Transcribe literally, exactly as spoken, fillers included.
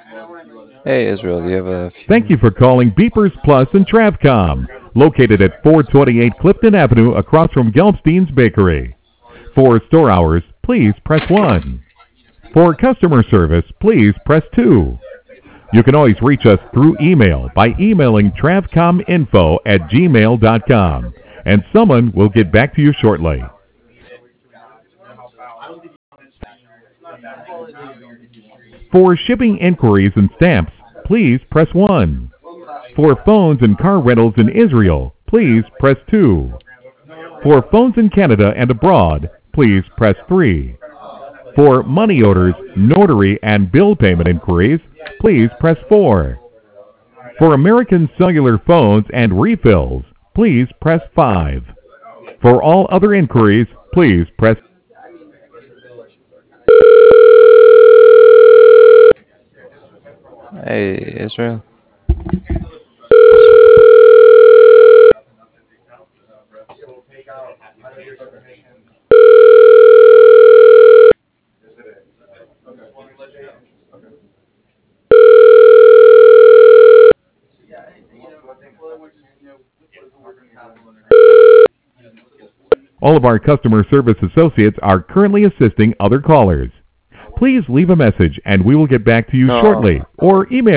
Hey, Israel, do you have a Thank few? you for calling Beepers Plus and Travcom, located at four twenty-eight Clifton Avenue across from Gelbstein's Bakery. For store hours, please press one. For customer service, please press two. You can always reach us through email by emailing travcominfo at gmail dot com, and someone will get back to you shortly. For shipping inquiries and stamps, please press one. For phones and car rentals in Israel, please press two. For phones in Canada and abroad, please press three. For money orders, notary, and bill payment inquiries, please press four. For American Cellular phones and refills, please press five. For all other inquiries, please press Hey, Israel. All of our customer service associates are currently assisting other callers. Please leave a message and we will get back to you No. shortly, or email